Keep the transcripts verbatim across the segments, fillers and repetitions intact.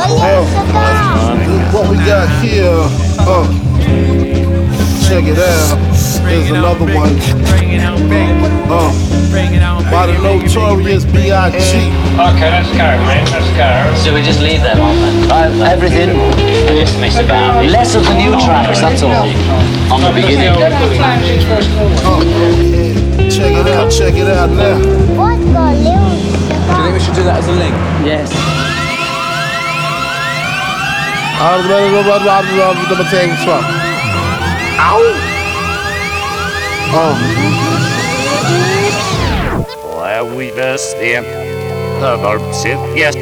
Uh, what we got here, uh, check it out, there's another one, uh, by the notorious B I G Okay, let's go, man, let's go. So we just leave them on then? Uh, everything, Just miss about it. less of the new tracks, that's all. On the beginning. uh, check it out, check it out now. What got little? Do you think we should do that as a link? Yes. I'm gonna go about the potato swap. Ow! Oh. Well, we missed the about it. Yes.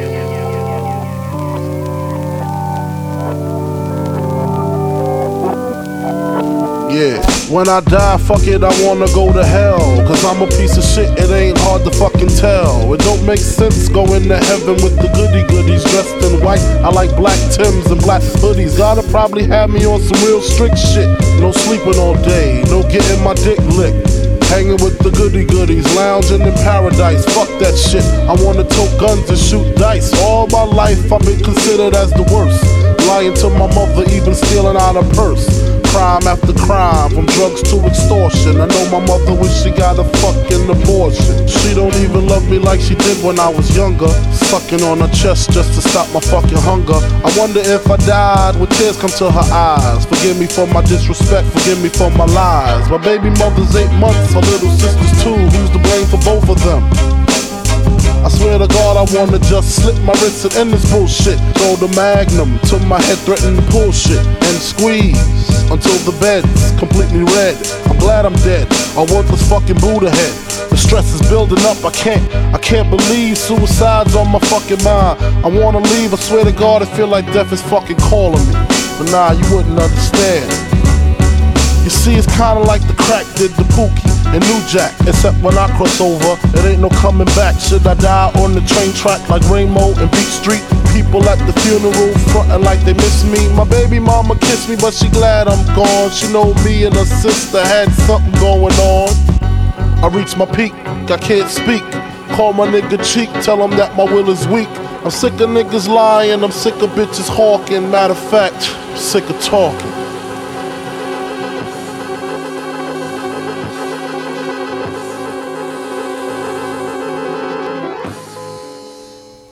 Yeah, when I die, fuck it, I wanna go to hell. Cause I'm a piece of shit, it ain't hard to fucking tell. It don't make sense going to heaven with the goody goodies dressed in white. I like black Timbs and black hoodies. Gotta probably have me on some real strict shit. No sleeping all day, no getting my dick licked. Hanging with the goody goodies, lounging in paradise. Fuck that shit, I wanna tote guns and shoot dice. All my life I've been considered as the worst. Lying to my mother, even stealing out her purse. Crime after crime, from drugs to extortion. I know my mother wish she got a fucking abortion. She don't even love me like she did when I was younger. Sucking on her chest just to stop my fucking hunger. I wonder if I died, would tears come to her eyes? Forgive me for my disrespect, forgive me for my lies. My baby mother's eight months, her little sister's two. Who's to blame for both of them? I swear to God, I wanna just slip my wrist and end this bullshit. Throw the magnum to my head, threaten to pull shit and squeeze until the bed's completely red. I'm glad I'm dead, a worthless fucking Buddha head. The stress is building up, I can't, I can't believe suicide's on my fucking mind. I wanna leave, I swear to God, I feel like death is fucking calling me. But nah, you wouldn't understand. You see, it's kinda like the crack did the Pookie and New Jack. Except when I cross over, it ain't no coming back. Should I die on the train track like Rainbow and Beat Street? People at the funeral frontin' like they miss me. My baby mama kissed me, but she glad I'm gone. She know me and her sister had something going on. I reached my peak, I can't speak. Call my nigga cheek, tell him that my will is weak. I'm sick of niggas lying, I'm sick of bitches hawking. Matter of fact, I'm sick of talking.